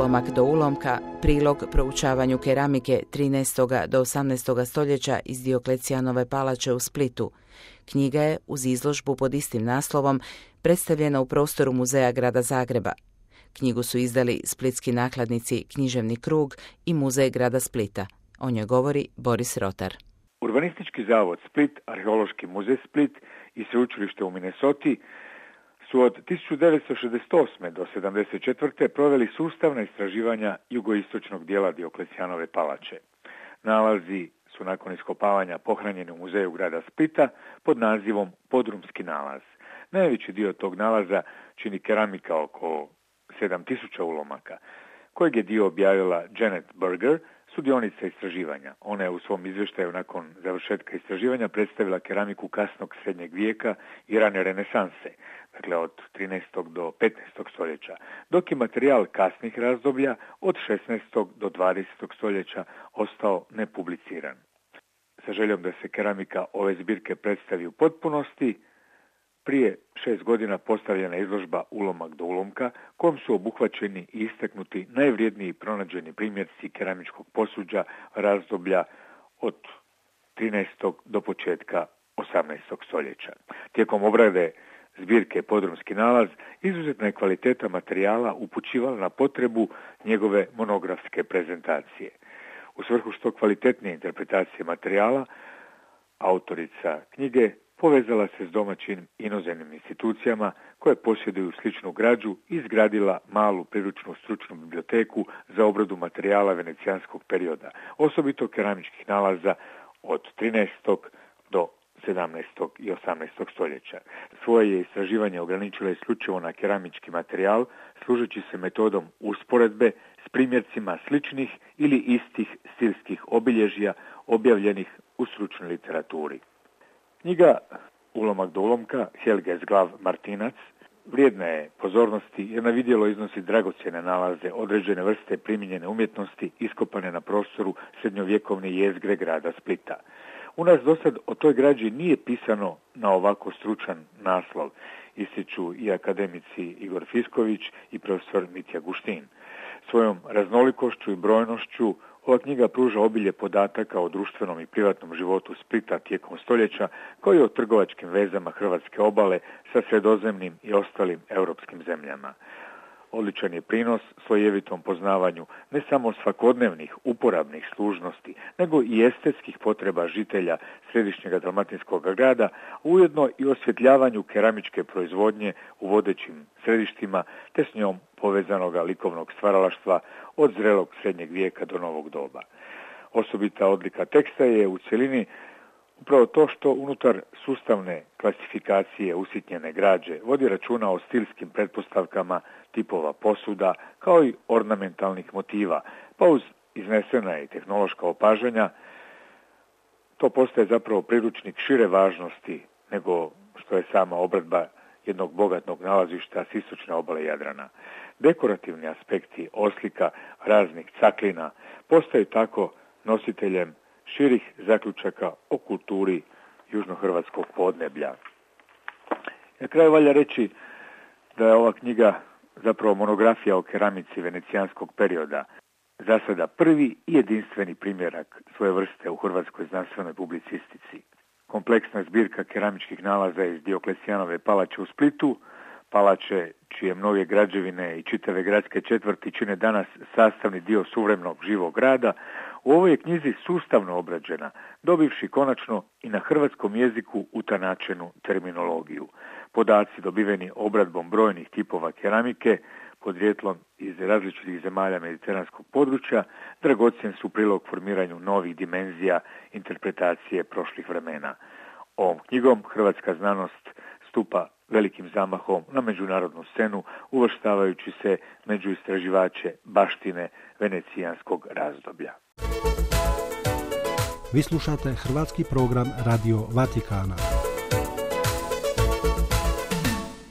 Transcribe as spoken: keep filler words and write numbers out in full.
ulomak do ulomka, prilog proučavanju keramike trinaestog do osamnaestog stoljeća iz Dioklecijanove palače u Splitu. Knjiga je, uz izložbu pod istim naslovom, predstavljena u prostoru Muzeja grada Zagreba. Knjigu su izdali splitski nakladnici Književni krug i Muzej grada Splita. O njoj govori Boris Rotar. Urbanistički zavod Split, Arheološki muzej Split i sveučilište u Minnesoti su od tisuću devetsto šezdeset osme do sedamdeset četvrte proveli sustavna istraživanja jugoistočnog dijela Dioklecijanove palače. Nalazi su nakon iskopavanja pohranjeni u muzeju grada Splita pod nazivom Podrumski nalaz. Najveći dio tog nalaza čini keramika oko sedam tisuća ulomaka, kojeg je dio objavila Janet Berger, sudionica istraživanja. Ona je u svom izvještaju nakon završetka istraživanja predstavila keramiku kasnog srednjeg vijeka i rane renesanse, dakle od trinaestog do petnaestog stoljeća, dok je materijal kasnih razdoblja od šesnaestog do dvadesetog stoljeća ostao nepubliciran. Sa željom da se keramika ove zbirke predstavi u potpunosti, prije šest godina postavljena izložba Ulomak do ulomka, kojom su obuhvaćeni i istaknuti najvrijedniji pronađeni primjerci keramičkog posuđa razdoblja od trinaestog do početka osamnaestog stoljeća. Tijekom obrade zbirke Podrumski nalaz, izuzetna je kvaliteta materijala upućivala na potrebu njegove monografske prezentacije. U svrhu što kvalitetnije interpretacije materijala, autorica knjige povezala se s domaćim inozemnim institucijama koje posjeduju sličnu građu i izgradila malu priručnu stručnu biblioteku za obradu materijala venecijanskog perioda, osobito keramičkih nalaza od trinaestog do sedamnaestog i osamnaestog stoljeća. Svoje je istraživanje ograničilo isključivo na keramički materijal, služeći se metodom usporedbe s primjercima sličnih ili istih stilskih obilježja objavljenih u stručnoj literaturi. Knjiga Ulomak do ulomka Helge Zglav Martinac vrijedna je pozornosti jer na vidjelo iznosi dragocjene nalaze određene vrste primijenjene umjetnosti iskopane na prostoru srednjovjekovne jezgre grada Splita. U nas dosad o toj građi nije pisano na ovako stručan naslov, ističu i akademici Igor Fisković i profesor Mitja Guštin. Svojom raznolikošću i brojnošću ova knjiga pruža obilje podataka o društvenom i privatnom životu Splita tijekom stoljeća, kao i o trgovačkim vezama hrvatske obale sa sredozemnim i ostalim europskim zemljama. Odličan je prinos slojevitom poznavanju ne samo svakodnevnih uporabnih služnosti, nego i estetskih potreba žitelja središnjega dalmatinskog grada, ujedno i osvjetljavanju keramičke proizvodnje u vodećim središtima, te s njom povezanoga likovnog stvaralaštva od zrelog srednjeg vijeka do novog doba. Osobita odlika teksta je u cjelini upravo to što unutar sustavne klasifikacije usitnjene građe vodi računa o stilskim pretpostavkama tipova posuda, kao i ornamentalnih motiva, pa uz iznesena i tehnološka opažanja, to postaje zapravo priručnik šire važnosti nego što je sama obradba jednog bogatog nalazišta s istočne obale Jadrana. Dekorativni aspekti oslika raznih caklina postaju tako nositeljem širih zaključaka o kulturi južnohrvatskog podneblja. Na kraju valja reći da je ova knjiga zapravo monografija o keramici venecijanskog perioda, za sada prvi i jedinstveni primjerak svoje vrste u hrvatskoj znanstvenoj publicistici. Kompleksna zbirka keramičkih nalaza iz Dioklecijanove palače u Splitu, palače čije mnoge građevine i čitave gradske četvrti čine danas sastavni dio suvremenog živog grada, u ovoj je knjizi sustavno obrađena, dobivši konačno i na hrvatskom jeziku utanačenu terminologiju. Podaci dobiveni obradbom brojnih tipova keramike, podrijetlom iz različitih zemalja mediteranskog područja, dragocjen su prilog formiranju novih dimenzija interpretacije prošlih vremena. Ovom knjigom hrvatska znanost stupa velikim zamahom na međunarodnu scenu, uvrštavajući se među istraživače baštine venecijanskog razdoblja. Vi slušate hrvatski program Radio Vatikana.